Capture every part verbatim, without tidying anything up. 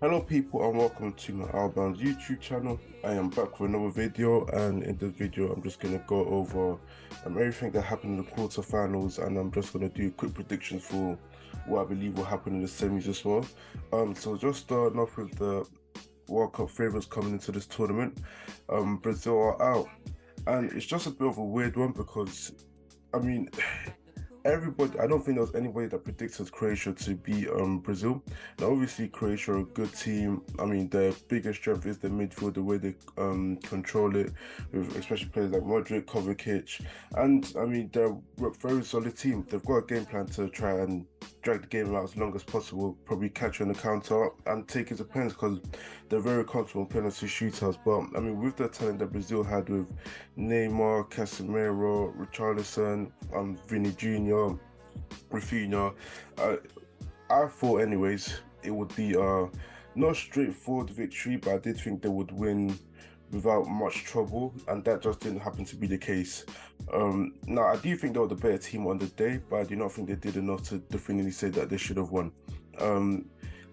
Hello people and welcome to my Outbound YouTube channel. I am back with another video, and in this video I'm just going to go over um, everything that happened in the quarterfinals, and I'm just going to do quick predictions for what I believe will happen in the semis as well. Um, so just starting off with the World Cup favourites coming into this tournament. Um, Brazil are out, and it's just a bit of a weird one because I mean everybody, I don't think there was anybody that predicted Croatia to beat um Brazil. Now, obviously, Croatia are a good team. I mean, their biggest strength is the midfield, the way they um control it, with especially players like Modric, Kovacic, and I mean, they're a very solid team. They've got a game plan to try and drag the game out as long as possible, probably catch you on the counter and take his opponents because they're very comfortable penalty shooters. But I mean, with the talent that Brazil had with Neymar, Casemiro, Richarlison, um, Vini Junior, Rafinha, uh, I thought, anyways, it would be a not straightforward victory, but I did think they would win without much trouble, and that just didn't happen to be the case. Um, now, I do think they were the better team on the day, but I do not think they did enough to definitely say that they should have won. Um,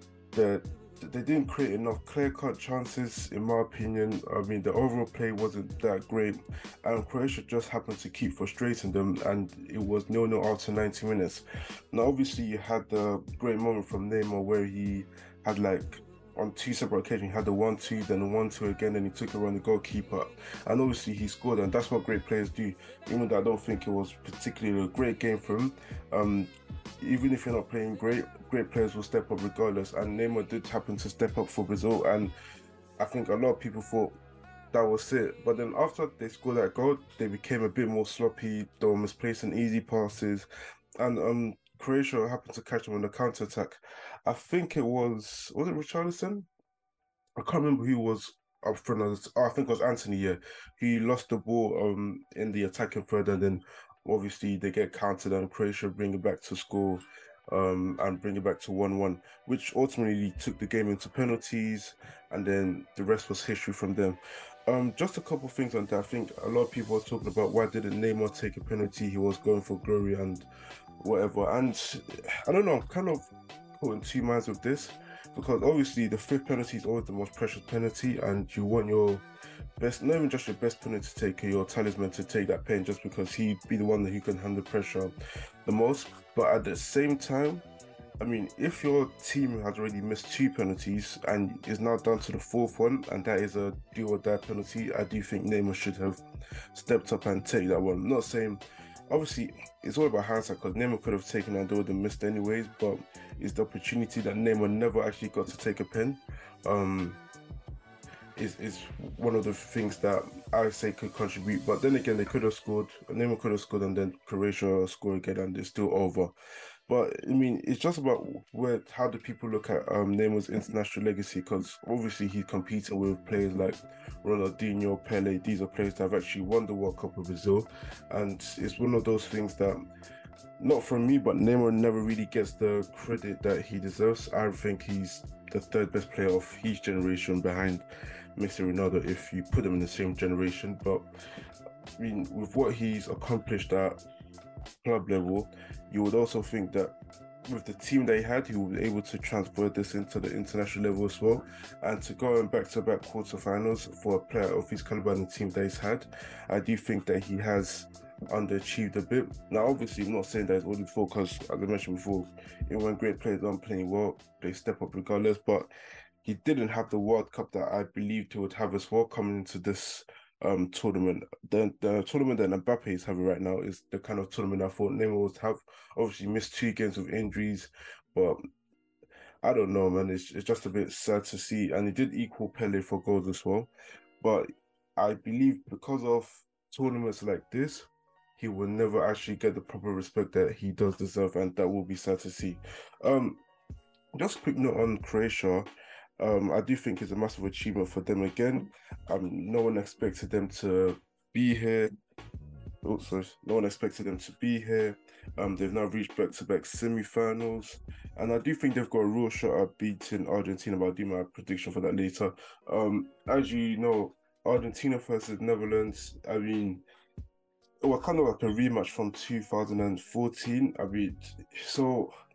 the they didn't create enough clear-cut chances, in my opinion. I mean, the overall play wasn't that great, and Croatia just happened to keep frustrating them, and it was nil nil after ninety minutes. Now, obviously, you had the great moment from Neymar where he had like on two separate occasions, he had the one two, then the one two again, then he took it around the goalkeeper, and obviously he scored, and that's what great players do. Even though I don't think it was particularly a great game for him, um, even if you're not playing great, great players will step up regardless. And Neymar did happen to step up for Brazil, and I think a lot of people thought that was it. But then after they scored that goal, they became a bit more sloppy. They were misplacing easy passes, and um, Croatia happened to catch them on the counter attack. I think it was was it Richarlison? I can't remember who was up front. As, oh, I think it was Anthony. Yeah, he lost the ball um in the attacking third, and then obviously they get countered, and Croatia bring it back to score, um, and bring it back to one one, which ultimately took the game into penalties, and then the rest was history from them. Um, just a couple things on that. I think a lot of people are talking about why didn't Neymar take a penalty? He was going for glory and whatever, and I don't know. I'm kind of put in two minds with this because obviously the fifth penalty is always the most precious penalty, and you want your best, not even just your best penalty taker, your talisman to take that pen just because he'd be the one that who can handle pressure the most. But at the same time, I mean, if your team has already missed two penalties and is now down to the fourth one, and that is a do or die penalty, I do think Neymar should have stepped up and take that one. I'm not saying, obviously, it's all about hindsight because Neymar could have taken and they would have missed anyways, but it's the opportunity that Neymar never actually got to take a pen. Um, is is one of the things that I say could contribute. But then again, they could have scored, Neymar could have scored, and then Croatia score again, and it's still over. But I mean, it's just about where how do people look at um Neymar's international legacy? Because obviously he's competing with players like Ronaldinho, Pele. These are players that have actually won the World Cup with Brazil, and it's one of those things that, not from me, but Neymar never really gets the credit that he deserves. I think he's the third best player of his generation behind Messi, Ronaldo, if you put them in the same generation. But I mean, with what he's accomplished at club level, you would also think that with the team they had, he will be able to transfer this into the international level as well. And to go in back-to-back quarterfinals for a player of his caliber and the team that he's had, I do think that he has underachieved a bit. Now, obviously, I'm not saying that it's all his fault because, as I mentioned before, even when great players aren't playing well, they step up regardless. But he didn't have the World Cup that I believed he would have as well coming into this um tournament. The the tournament that Mbappe is having right now is the kind of tournament I thought Neymar would have. Obviously, missed two games with injuries, but I don't know, man. It's it's just a bit sad to see, and he did equal Pele for goals as well. But I believe because of tournaments like this, he will never actually get the proper respect that he does deserve, and that will be sad to see. Um, just a quick note on Croatia. Um, I do think it's a massive achievement for them again. Um, no one expected them to be here. Oh, sorry. No one expected them to be here. Um, they've now reached back-to-back semi-finals, and I do think they've got a real shot at beating Argentina. But I'll do my prediction for that later. Um, as you know, Argentina versus Netherlands. I mean, well, kind of like a rematch from two thousand fourteen. I mean, so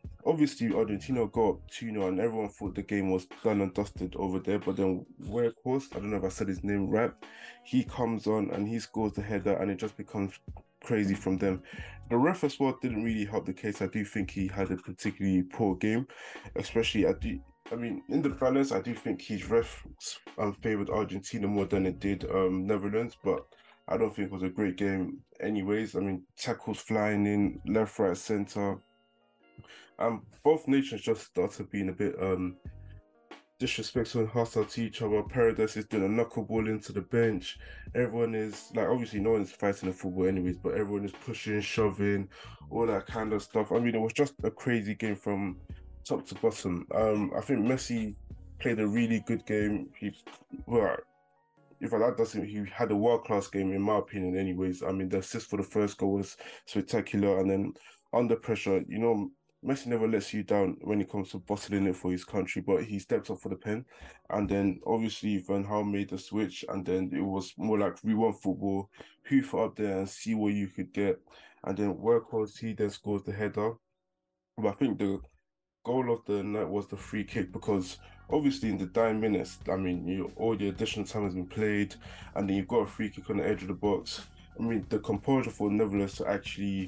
obviously Argentina got up two nil and everyone thought the game was done and dusted over there. But then Weghorst, I don't know if I said his name right, he comes on and he scores the header and it just becomes crazy from them. The ref as well didn't really help the case. I do think he had a particularly poor game, especially I do. I mean, in the balance, I do think his ref um, favored Argentina more than it did um, Netherlands, but I don't think it was a great game anyways. I mean, tackles flying in left, right, center. Um, both nations just started being a bit um disrespectful and hostile to each other. Paradise is doing a knuckleball into the bench. Everyone is like, obviously, no one's fighting the football, anyways, but everyone is pushing, shoving, all that kind of stuff. I mean, it was just a crazy game from top to bottom. Um, I think Messi played a really good game. He, well, in fact, that doesn't. He had a world class game, in my opinion. Anyways, I mean, the assist for the first goal was spectacular, and then under pressure, you know, Messi never lets you down when it comes to bottling it for his country. But he stepped up for the pen, and then obviously Van Gaal made the switch, and then it was more like we want football, hoof up there and see what you could get, and then Workhorse he then scores the header. But I think the goal of the night was the free kick because obviously in the dying minutes, I mean, you all the additional time has been played, and then you've got a free kick on the edge of the box. I mean, the composure for Netherlands to actually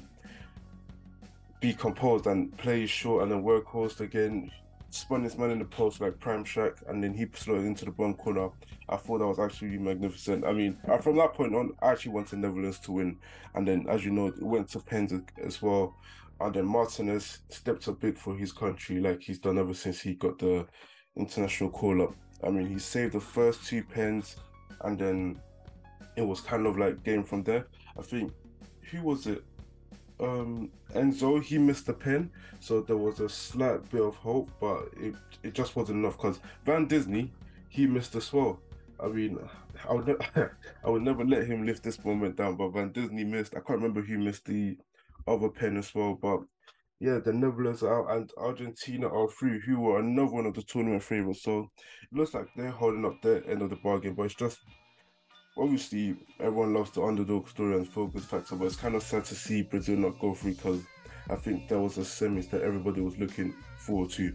be composed and play short and then Workhorse again, spun this man in the post like Prime Shack, and then he slotted into the bottom corner. I thought that was absolutely magnificent. I mean, from that point on, I actually wanted Netherlands to win, and then as you know, it went to pens as well. And then Martinez stepped up big for his country, like he's done ever since he got the international call up. I mean, he saved the first two pens, and then it was kind of like game from there. I think who was it? Um, Enzo, he missed the pen, so there was a slight bit of hope, but it it just wasn't enough because Van Disney, he missed as well. I mean, I would ne- I would never let him lift this moment down, but Van Disney missed. I can't remember who missed the other pen as well, but yeah, the Netherlands are out and Argentina are through, who were another one of the tournament favorites. So it looks like they're holding up their end of the bargain, but it's just obviously everyone loves the underdog story and focus factor, but it's kind of sad to see Brazil not go through because I think that was a semis that everybody was looking forward to.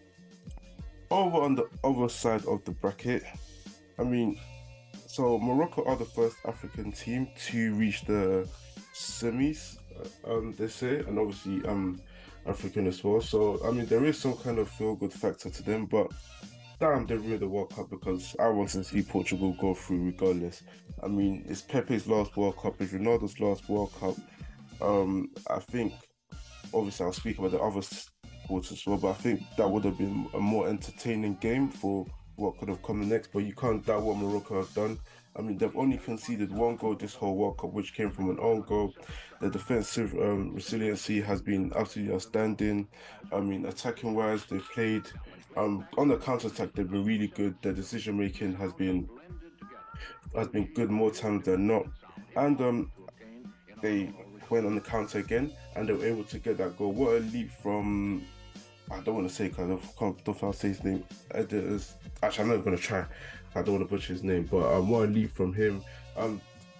Over on the other side of the bracket, I mean, so Morocco are the first African team to reach the semis, uh, um, they say, and obviously um African as well. So I mean, there is some kind of feel good factor to them, but damn, they ruined the World Cup because I want to see Portugal go through regardless. I mean, it's Pepe's last World Cup, it's Ronaldo's last World Cup. Um, I think obviously I'll speak about the other sports as well, but I think that would have been a more entertaining game for what could have come next. But you can't doubt what Morocco have done. I mean, they've only conceded one goal this whole World Cup, which came from an own goal. The defensive um, resiliency has been absolutely outstanding. I mean, attacking wise, they've played um, on the counter attack. They've been really good. Their decision making has been has been good more times than not, and um, they went on the counter again, and they were able to get that goal. What a leap from I don't want to say because I can't don't know say his name. Editors. Actually, I'm not going to try. I don't want to butcher his name, but um, what a leap from him. Um,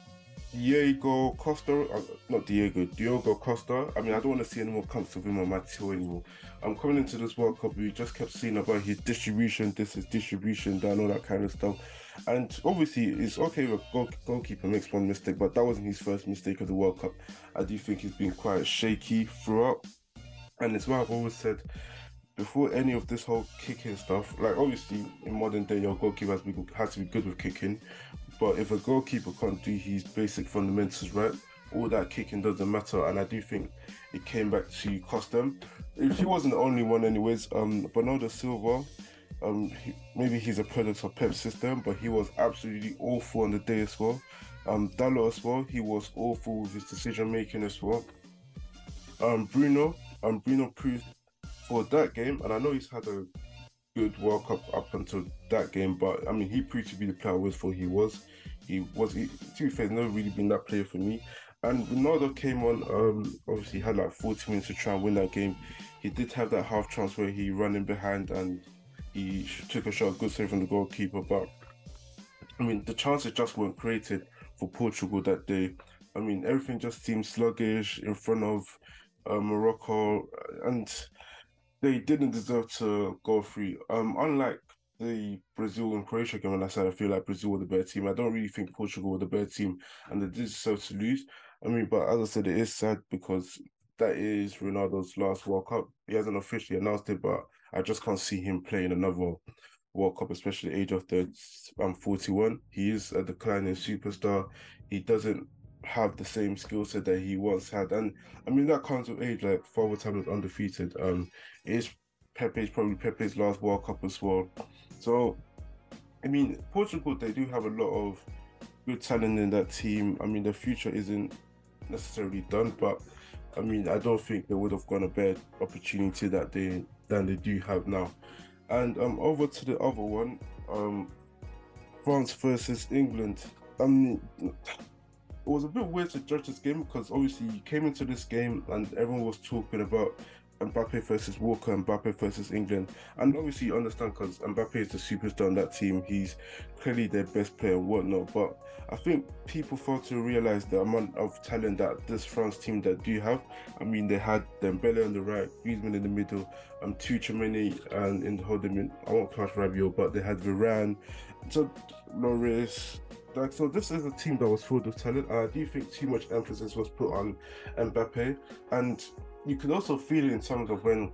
Diego Costa, uh, not Diego, Diogo Costa. I mean, I don't want to see any more clumps of him on my tour anymore. I'm coming into this World Cup, we just kept seeing about his distribution, this is distribution, that, and all that kind of stuff. And obviously, it's okay if a goal, goalkeeper makes one mistake, but that wasn't his first mistake of the World Cup. I do think he's been quite shaky throughout. And it's what I've always said before any of this whole kicking stuff. Like, obviously, in modern day, your goalkeeper has, been, has to be good with kicking. But if a goalkeeper can't do his basic fundamentals right, all that kicking doesn't matter. And I do think it came back to cost them. He wasn't the only one, anyways. Um, Bernardo Silva, um, he, maybe he's a product of Pep's system, but he was absolutely awful on the day as well. Um, Dalot as well, he was awful with his decision making as well. Um, Bruno, um, Bruno proved for that game, and I know he's had a good World Cup up until that game, but I mean, he proved to be the player I was for he was. He was, he, to be fair, never really been that player for me. And Ronaldo came on, um, obviously had like forty minutes to try and win that game. He did have that half chance where he ran in behind and he took a shot, good save from the goalkeeper. But I mean, the chances just weren't created for Portugal that day. I mean, everything just seemed sluggish in front of uh, Morocco, and they didn't deserve to go through. Um, unlike the Brazil and Croatia game, when I said I feel like Brazil were the better team, I don't really think Portugal were the better team, and they did deserve to lose. I mean, but as I said, it is sad because that is Ronaldo's last World Cup. He hasn't officially announced it, but I just can't see him playing another World Cup, especially at the age of the I'm forty-one. He is a declining superstar. He doesn't have the same skill set that he once had. And I mean that comes with age, like Father Time is undefeated. Um it is Pepe's probably Pepe's last World Cup as well. So I mean Portugal, they do have a lot of good talent in that team. I mean the future isn't necessarily done, but I mean I don't think they would have gone a better opportunity that they than they do have now. And um, over to the other one, um, France versus England. Um, it was a bit weird to judge this game because obviously you came into this game and everyone was talking about Mbappe versus Walker, Mbappe versus England. And obviously you understand because Mbappe is the superstar on that team. He's clearly their best player and whatnot. But I think people fail to realize the amount of talent that this France team that do have. I mean, they had Dembele on the right, Griezmann in the middle, um, Tchouaméni and in the holding. I won't clash Rabiot, but they had Varane, so Loris. Like, so this is a team that was filled with talent, and I do think too much emphasis was put on Mbappe, and you could also feel it in terms of when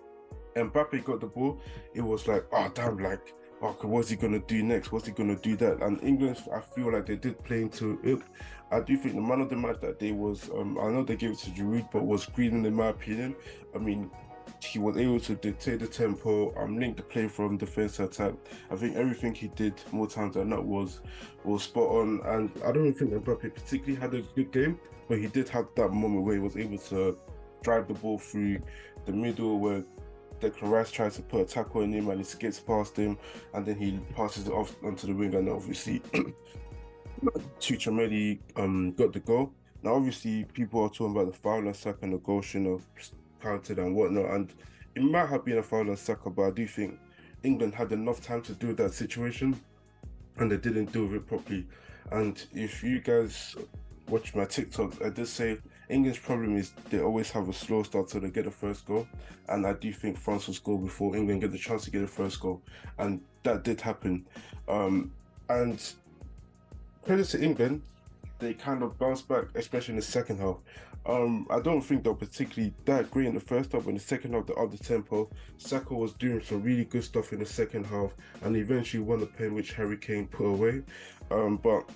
Mbappe got the ball, it was like, oh damn, like, okay, what's he gonna do next? What's he gonna do that? And England, I feel like they did play into it. I do think the man of the match that day was, um, I know they gave it to Giroud, but was Greenland in my opinion. I mean, he was able to dictate the tempo, um, link the play from defense to attack. I think everything he did more times than not was was spot on. And I don't think Mbappe particularly had a good game, but he did have that moment where he was able to drive the ball through the middle where Declan Rice tries to put a tackle on him and he skips past him and then he passes it off onto the wing and obviously Tchouaméni um got the goal. Now obviously people are talking about the foul on Saka and the goal shouldn't have counted and whatnot, and it might have been a foul on Saka, but I do think England had enough time to do that situation and they didn't do it properly. And if you guys watch my TikToks, I did say England's problem is they always have a slow start till they get the first goal. And I do think France will score before England get the chance to get the first goal. And that did happen. Um, and credit to England, they kind of bounced back, especially in the second half. Um, I don't think they're particularly that great in the first half, but in the second half, they're up the tempo. Saka was doing some really good stuff in the second half and eventually won the pen, which Harry Kane put away. Um, but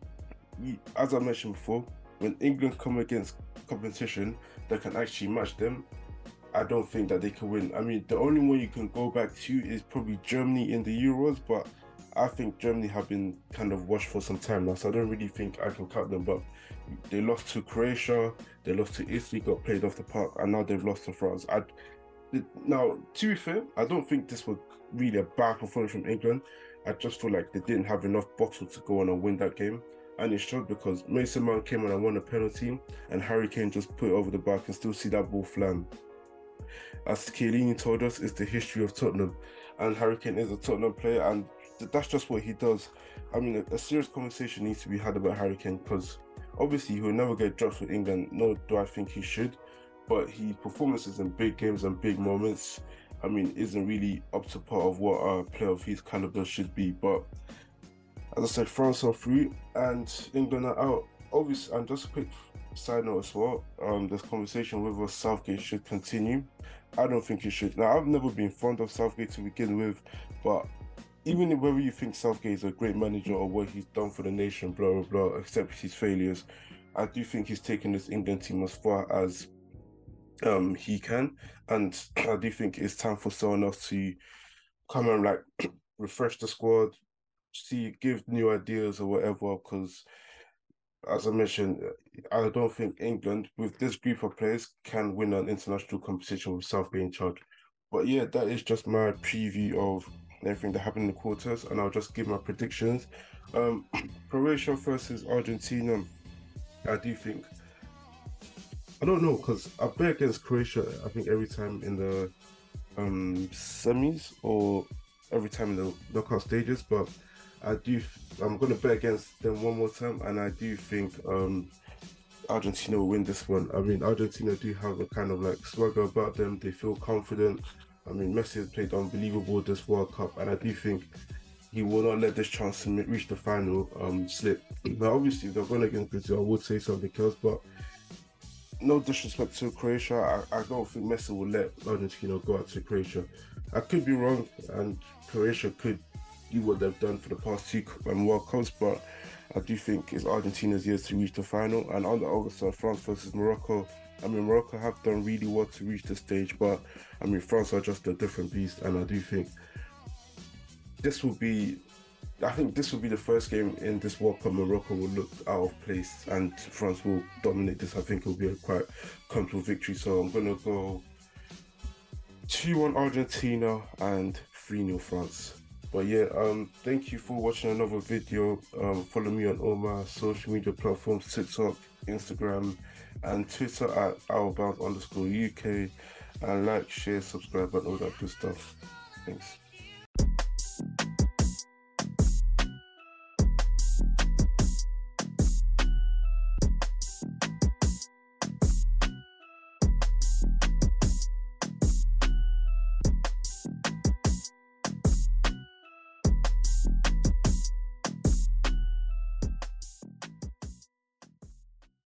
as I mentioned before, when England come against competition that can actually match them, I don't think that they can win. I mean, the only one you can go back to is probably Germany in the Euros, but I think Germany have been kind of washed for some time now, so I don't really think I can cut them. But they lost to Croatia, they lost to Italy, got played off the park, and now they've lost to France. I now, to be fair, I don't think this was really a bad performance from England. I just feel like they didn't have enough bottle to go on and win that game. And it showed because Mason Mount came on and won a penalty, and Harry Kane just put it over the bar. I can still see that ball flying. As Chiellini told us, it's the history of Tottenham, and Harry Kane is a Tottenham player, and that's just what he does. I mean, a, a serious conversation needs to be had about Harry Kane because obviously he will never get dropped with England, nor do I think he should. But his performances in big games and big moments, I mean, isn't really up to par of what a player of his caliber should be. But as I said, France are through and England are out. Obviously, and just a quick side note as well, um, this conversation whether Southgate should continue. I don't think he should. Now, I've never been fond of Southgate to begin with, but even whether you think Southgate is a great manager or what he's done for the nation, blah, blah, blah, except his failures, I do think he's taken this England team as far as um, he can. And I do think it's time for someone else to come and like refresh the squad, see, give new ideas or whatever, because as I mentioned, I don't think England, with this group of players, can win an international competition with Southgate in charge. But yeah, that is just my preview of everything that happened in the quarters, and I'll just give my predictions. Um, Croatia versus Argentina, I do think, I don't know, because I bet against Croatia, I think every time in the um, semis or every time in the knockout stages, but I do, I'm going to bet against them one more time, and I do think um, Argentina will win this one. I mean, Argentina do have a kind of like swagger about them. They feel confident. I mean, Messi has played unbelievable this World Cup, and I do think he will not let this chance to reach the final um slip. Now, obviously, they're going against Brazil. I would say something else, but no disrespect to Croatia, I, I don't think Messi will let Argentina go out to Croatia. I could be wrong, and Croatia could do what they've done for the past two um, World Cups, but I do think it's Argentina's years to reach the final. And on the other side, France versus Morocco. I mean, Morocco have done really well to reach the stage, but I mean, France are just a different beast, and I do think this will be I think this will be the first game in this World Cup Morocco will look out of place and France will dominate this. I think it will be a quite comfortable victory. So I'm going to go two one Argentina and three nil France. But yeah, um, thank you for watching another video. Um, follow me on all my social media platforms, TikTok, Instagram, and Twitter at outbound underscore U K. And like, share, subscribe, and all that good stuff. Thanks.